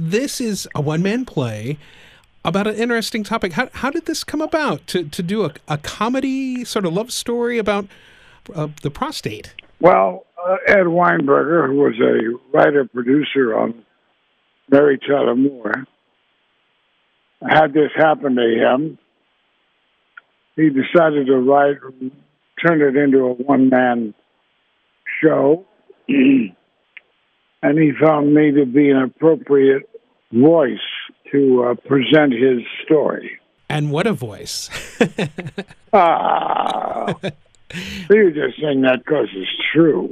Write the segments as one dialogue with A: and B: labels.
A: this is a one-man play about an interesting topic. How did this come about to do a comedy sort of love story about the prostate?
B: Well, Ed Weinberger, who was a writer-producer on Mary Tyler Moore, had this happen to him. He decided to turn it into a one-man show, and he found me to be an appropriate voice to present his story.
A: And what a voice.
B: You're just saying that because it's true.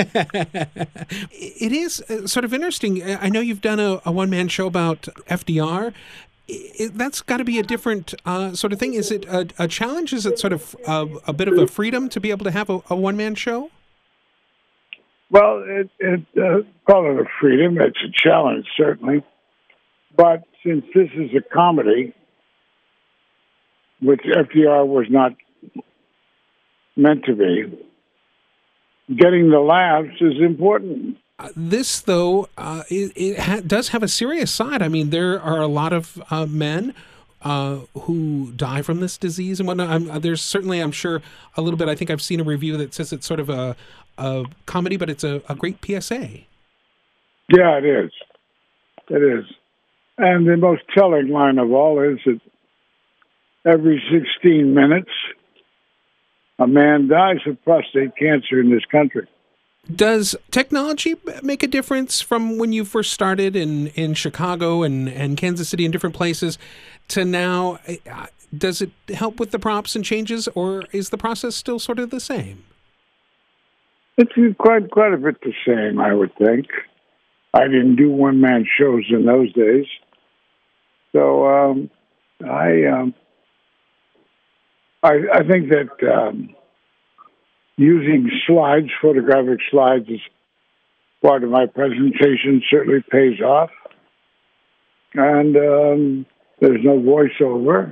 A: It is sort of interesting. I know you've done a one-man show about FDR. That's got to be a different sort of thing. Is it a challenge? Is it sort of a bit of a freedom to be able to have a one-man show?
B: Well, call it a freedom. It's a challenge, certainly. But since this is a comedy, which FDR was not meant to be, getting the laughs is important.
A: This, though, does have a serious side. I mean, there are a lot of men who die from this disease and whatnot. There's certainly, I'm sure, a little bit. I think I've seen a review that says it's sort of a comedy, but it's a great PSA.
B: Yeah, it is. It is. And the most telling line of all is that every 16 minutes, a man dies of prostate cancer in this country.
A: Does technology make a difference from when you first started in Chicago and Kansas City and different places to now? Does it help with the props and changes, or is the process still sort of the same?
B: It's quite a bit the same, I would think. I didn't do one-man shows in those days. So I think that using slides, photographic slides, as part of my presentation certainly pays off. And there's no voiceover.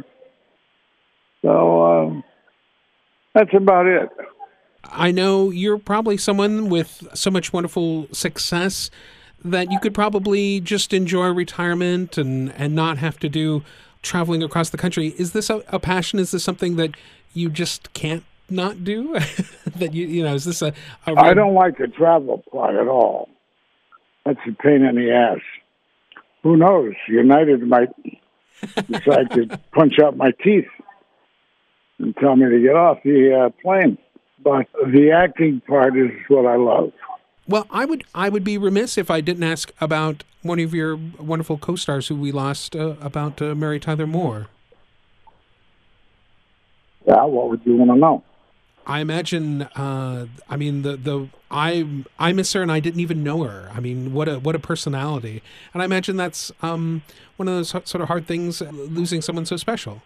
B: So that's about it.
A: I know you're probably someone with so much wonderful success that you could probably just enjoy retirement and not have to do traveling across the country. Is this a passion? Is this something that you just can't not do? That is this a
B: I don't like the travel part at all. That's a pain in the ass. Who knows? United might decide to punch out my teeth and tell me to get off the plane. But the acting part is what I love.
A: Well, I would be remiss if I didn't ask about one of your wonderful co-stars who we lost, about Mary Tyler Moore.
B: Yeah, what would you want to know?
A: I imagine. I miss her, and I didn't even know her. I mean, what a personality! And I imagine that's one of those sort of hard things, losing someone so special.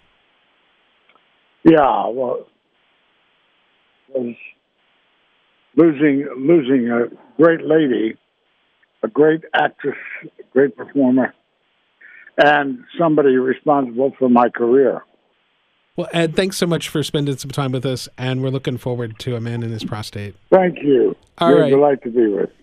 B: Yeah, well, losing a great lady, a great actress, a great performer, and somebody responsible for my career.
A: Well, Ed, thanks so much for spending some time with us, and we're looking forward to A Man and His Prostate.
B: Thank you.
A: All right.
B: You're a delight to be with.